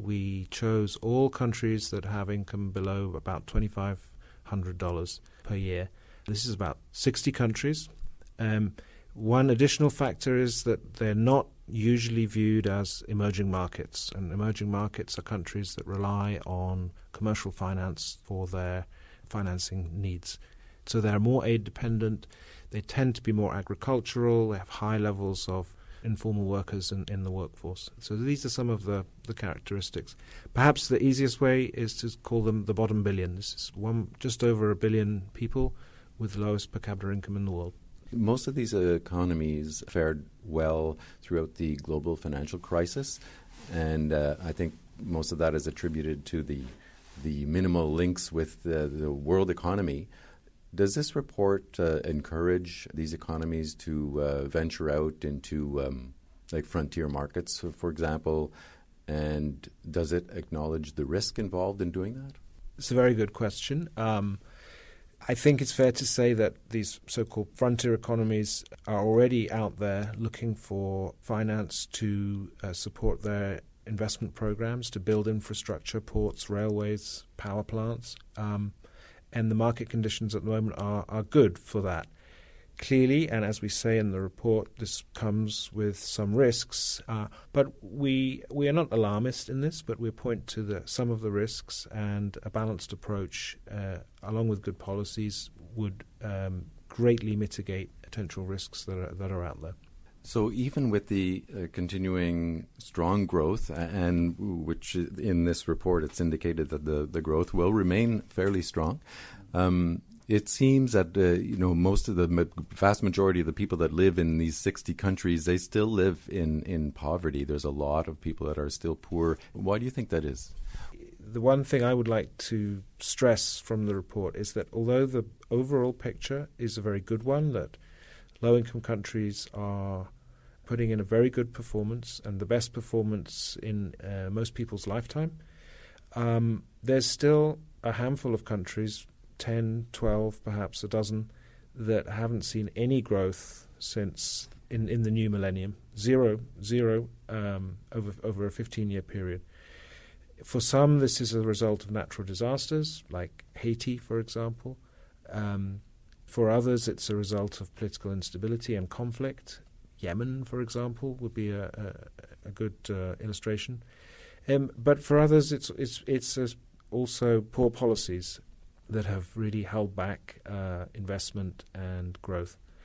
we chose all countries that have income below about $2,500 per year. This is about 60 countries. One additional factor is that they're not usually viewed as emerging markets, and emerging markets are countries that rely on commercial finance for their financing needs. So they're more aid dependent, they tend to be more agricultural, they have high levels of informal workers in the workforce. So these are some of the characteristics. Perhaps the easiest way is to call them the bottom billion. This is just over 1 billion people with the lowest per capita income in the world. Most of these economies fared well throughout the global financial crisis, and I think most of that is attributed to the minimal links with the world economy. Does this report encourage these economies to venture out into like frontier markets, for example, and does it acknowledge the risk involved in doing that? It's a very good question. I think it's fair to say that these so-called frontier economies are already out there looking for finance to support their investment programs, to build infrastructure, ports, railways, power plants. And the market conditions at the moment are good for that. Clearly, and as we say in the report, this comes with some risks. But we are not alarmist in this, but we point to some of the risks, and a balanced approach, along with good policies, would greatly mitigate potential risks that are out there. So even with the continuing strong growth, and which in this report it's indicated that the growth will remain fairly strong, it seems that most of the vast majority of the people that live in these 60 countries, they still live in poverty. There's a lot of people that are still poor. Why do you think that is? The one thing I would like to stress from the report is that although the overall picture is a very good one, that low-income countries are putting in a very good performance and the best performance in most people's lifetime, there's still a handful of countries, 10, 12, perhaps a dozen, that haven't seen any growth since in the new millennium, zero over a 15-year period. For some, this is a result of natural disasters, like Haiti, for example. For others, it's a result of political instability and conflict. Yemen, for example, would be a good illustration. But for others, it's also poor policies that have really held back investment and growth.